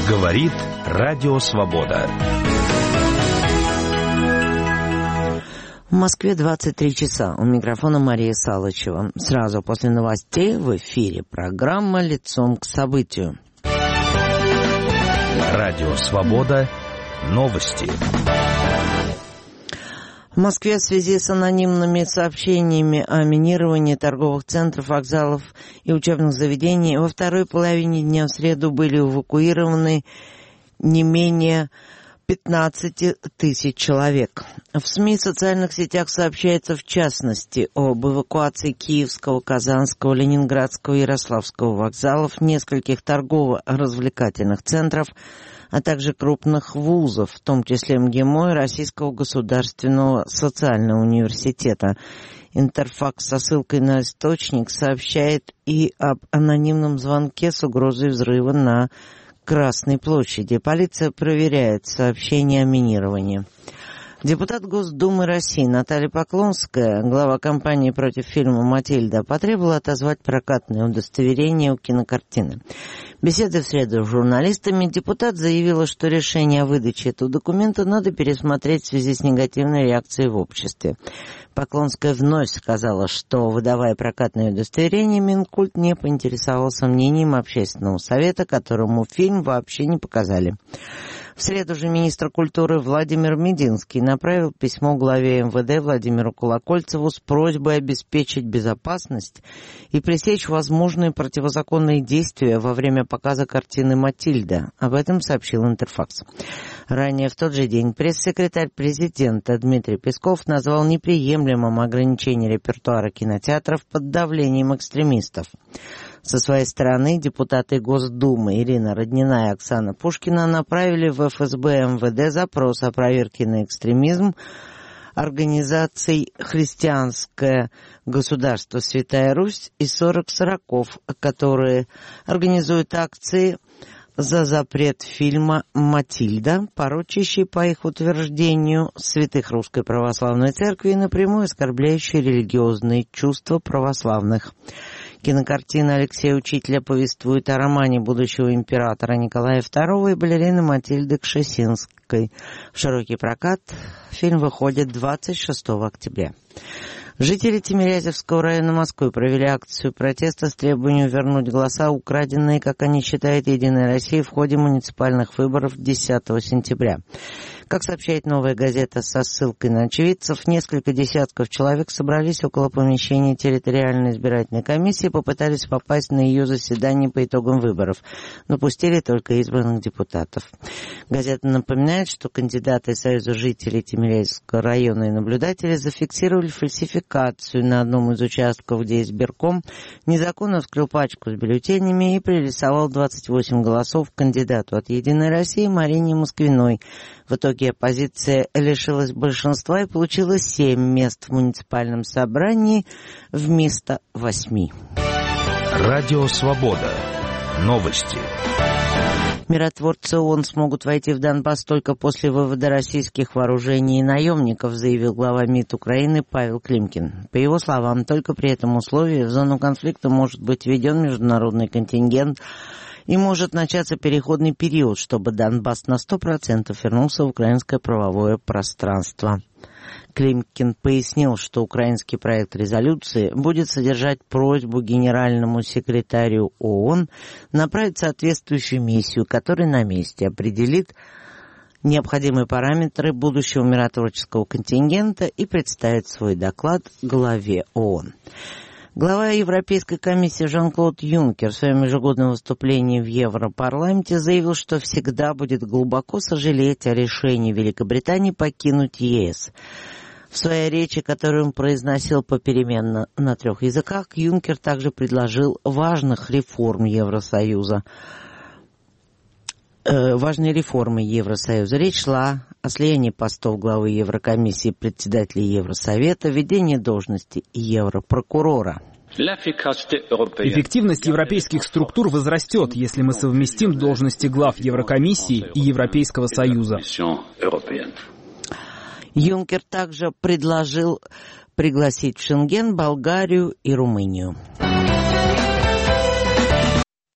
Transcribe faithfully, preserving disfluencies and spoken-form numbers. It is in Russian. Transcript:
Говорит Радио Свобода. В Москве двадцать три часа. У микрофона Мария Салычева. Сразу после новостей в эфире программа «Лицом к событию». Радио Свобода. Новости. В Москве в связи с анонимными сообщениями о минировании торговых центров, вокзалов и учебных заведений во второй половине дня в среду были эвакуированы не менее пятнадцать тысяч человек. В СМИ и социальных сетях сообщается в частности об эвакуации Киевского, Казанского, Ленинградского и Ярославского вокзалов, нескольких торгово-развлекательных центров, а также крупных вузов, в том числе МГИМО и Российского государственного социального университета. Интерфакс со ссылкой на источник сообщает и об анонимном звонке с угрозой взрыва на Красной площади. Полиция проверяет сообщения о минировании. Депутат Госдумы России Наталья Поклонская, глава кампании против фильма «Матильда», потребовала отозвать прокатное удостоверение у кинокартины. В беседе в среду с журналистами депутат заявила, что решение о выдаче этого документа надо пересмотреть в связи с негативной реакцией в обществе. Поклонская вновь сказала, что, выдавая прокатное удостоверение, Минкульт не поинтересовался мнением общественного совета, которому фильм вообще не показали. В среду же министр культуры Владимир Мединский направил письмо главе эм вэ дэ Владимиру Колокольцеву с просьбой обеспечить безопасность и пресечь возможные противозаконные действия во время показа картины «Матильда». Об этом сообщил Интерфакс. Ранее в тот же день пресс-секретарь президента Дмитрий Песков назвал неприемлемым ограничение репертуара кинотеатров под давлением экстремистов. Со своей стороны депутаты Госдумы Ирина Роднина и Оксана Пушкина направили в эф эс бэ эм вэ дэ запрос о проверке на экстремизм организаций «Христианское государство Святая Русь» и «сорок сороков», которые организуют акции за запрет фильма «Матильда», порочащий, по их утверждению, святых Русской Православной Церкви и напрямую оскорбляющий религиозные чувства православных. Кинокартина Алексея Учителя повествует о романе будущего императора Николая второго и балерины Матильды Кшесинской. В широкий прокат фильм выходит двадцать шестого октября. Жители Тимирязевского района Москвы провели акцию протеста с требованием вернуть голоса, украденные, как они считают, Единой Россией в ходе муниципальных выборов десятого сентября. Как сообщает «Новая газета» со ссылкой на очевидцев, несколько десятков человек собрались около помещения территориальной избирательной комиссии и попытались попасть на ее заседание по итогам выборов, но пустили только избранных депутатов. Газета напоминает, что кандидаты Союза жителей Тимирязевского района и наблюдатели зафиксировали фальсификацию на одном из участков, где избирком незаконно вскрыл пачку с бюллетенями и пририсовал двадцать восемь голосов кандидату от «Единой России» Марине Москвиной. В итоге оппозиция лишилась большинства и получила семь мест в муниципальном собрании вместо восьми. Радио Свобода. Новости. Миротворцы ООН смогут войти в Донбасс только после вывода российских вооружений и наемников, заявил глава МИД Украины Павел Климкин. По его словам, только при этом условии в зону конфликта может быть введен международный контингент и может начаться переходный период, чтобы Донбасс на сто процентов вернулся в украинское правовое пространство. Климкин пояснил, что украинский проект резолюции будет содержать просьбу генеральному секретарю ООН направить соответствующую миссию, которая на месте определит необходимые параметры будущего миротворческого контингента и представит свой доклад главе ООН. Глава Европейской комиссии Жан-Клод Юнкер в своем ежегодном выступлении в Европарламенте заявил, что всегда будет глубоко сожалеть о решении Великобритании покинуть ЕС. В своей речи, которую он произносил попеременно на трех языках, Юнкер также предложил важных реформ Евросоюза. Э, важные реформы Евросоюза. Речь шла о слиянии постов главы Еврокомиссии и председателя Евросовета, введении должности Европрокурора. Эффективность европейских структур возрастет, если мы совместим должности глав Еврокомиссии и Европейского Союза. Юнкер также предложил пригласить в Шенген Болгарию и Румынию.